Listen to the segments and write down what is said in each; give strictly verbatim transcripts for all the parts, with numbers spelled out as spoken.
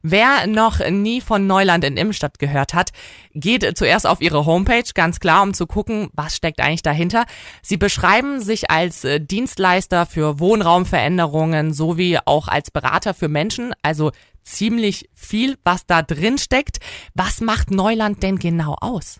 Wer noch nie von Neuland in Immenstadt gehört hat, geht zuerst auf ihre Homepage, ganz klar, um zu gucken, was steckt eigentlich dahinter. Sie beschreiben sich als Dienstleister für Wohnraumveränderungen sowie auch als Berater für Menschen, also ziemlich viel, was da drin steckt. Was macht Neuland denn genau aus?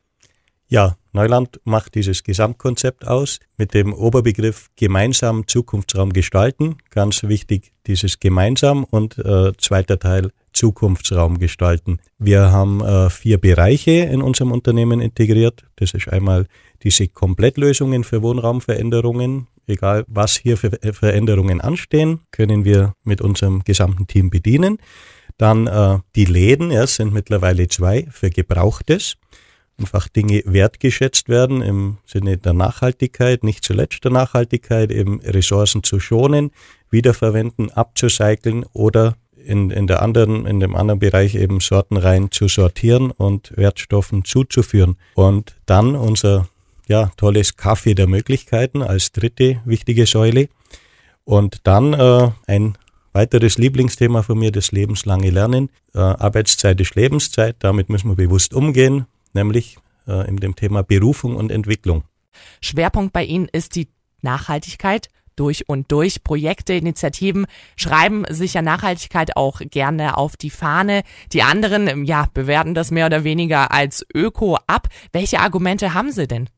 Ja, Neuland macht dieses Gesamtkonzept aus mit dem Oberbegriff gemeinsam Zukunftsraum gestalten. Ganz wichtig, dieses gemeinsam und äh, zweiter Teil Zukunftsraum gestalten. Wir haben äh, vier Bereiche in unserem Unternehmen integriert. Das ist einmal diese Komplettlösungen für Wohnraumveränderungen. Egal was hier für Veränderungen anstehen, können wir mit unserem gesamten Team bedienen. Dann äh, die Läden, ja, es sind mittlerweile zwei für Gebrauchtes. Einfach Dinge wertgeschätzt werden im Sinne der Nachhaltigkeit, nicht zuletzt der Nachhaltigkeit, eben Ressourcen zu schonen, wiederverwenden, abzucyceln oder in, in der anderen, in dem anderen Bereich eben sortenrein zu sortieren und Wertstoffen zuzuführen. Und dann unser, ja, tolles Café der Möglichkeiten als dritte wichtige Säule. Und dann äh, ein weiteres Lieblingsthema von mir, das lebenslange Lernen. Äh, Arbeitszeit ist Lebenszeit, damit müssen wir bewusst umgehen. Nämlich äh, in dem Thema Berufung und Entwicklung. Schwerpunkt bei Ihnen ist die Nachhaltigkeit durch und durch. Projekte, Initiativen schreiben sich ja Nachhaltigkeit auch gerne auf die Fahne. Die anderen, ja, bewerten das mehr oder weniger als Öko ab. Welche Argumente haben Sie denn?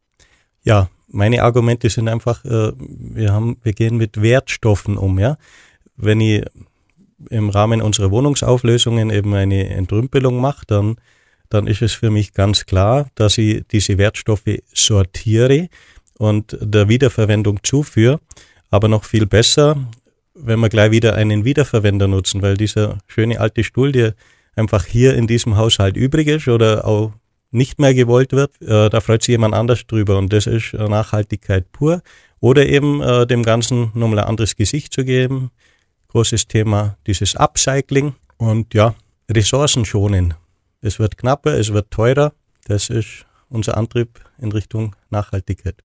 Ja, meine Argumente sind einfach, äh, wir haben, wir gehen mit Wertstoffen um, ja. Wenn ich im Rahmen unserer Wohnungsauflösungen eben eine Entrümpelung mache, dann dann ist es für mich ganz klar, dass ich diese Wertstoffe sortiere und der Wiederverwendung zuführe. Aber noch viel besser, wenn wir gleich wieder einen Wiederverwender nutzen, weil dieser schöne alte Stuhl, der einfach hier in diesem Haushalt übrig ist oder auch nicht mehr gewollt wird, äh, da freut sich jemand anders drüber und das ist Nachhaltigkeit pur. Oder eben äh, dem Ganzen nochmal ein anderes Gesicht zu geben. Großes Thema, dieses Upcycling und ja, Ressourcen schonen. Es wird knapper, es wird teurer. Das ist unser Antrieb in Richtung Nachhaltigkeit.